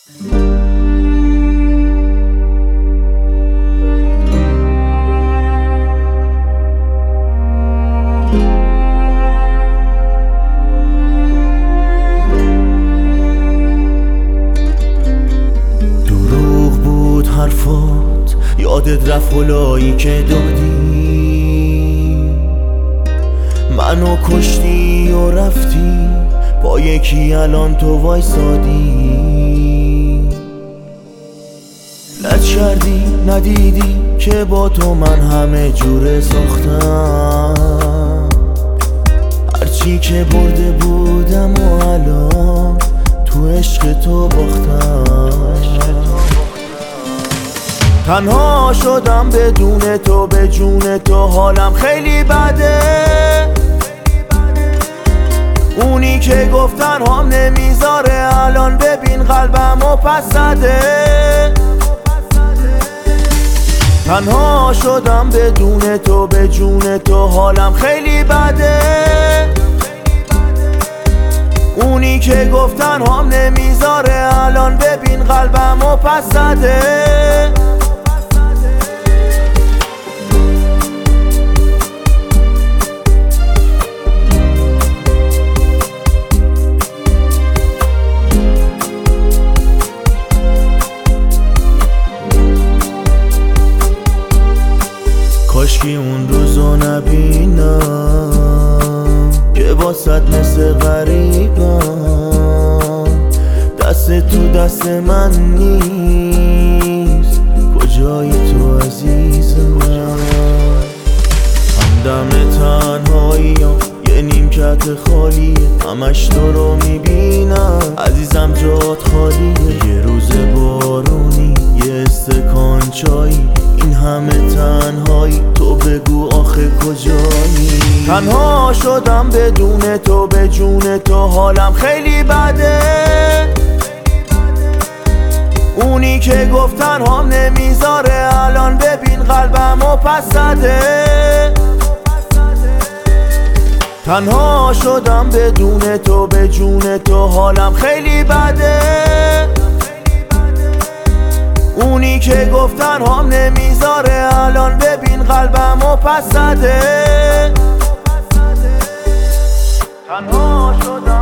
دروغ بود حرفات، یادت رفت هلایی که دادی، منو کشتی و رفتی با یکی الان تو وایسادی. لج کردی ندیدی که با تو من همه جوره ساختم، هرچی که برده بودم و الان تو عشق تو باختم. تنها شدم بدون تو، به جون تو حالم خیلی بده. اونی که گفتن هم نمیذاره الان ببین قلبمو پس زده. تنها شدم بدون تو، به جون تو حالم خیلی بده. اونی که گفتن هم نمیذاره الان ببین قلبمو پس زده. کاشکی اون روزو نبینم که واسط مثل غریبم، دست تو دست من نیست، کجایی تو عزیزم؟ همدم تنهاییم یه نیمکت خالیه، همش تو رو میبینم عزیزم جات خالیه. یه روز بارونی یه استکان چایی، این همه تنهایی تو بگو آخه کجایی؟ تنها شدم بدون تو، به جون تو حالم خیلی بده. اونی که گفتن هم نمیذاره الان ببین قلبمو پس زده. تنها شدم بدون تو، به جون تو حالم خیلی بده. اونی که گفتن هم نمیذاره الان ببین قلبمو پس زده. تنها شدم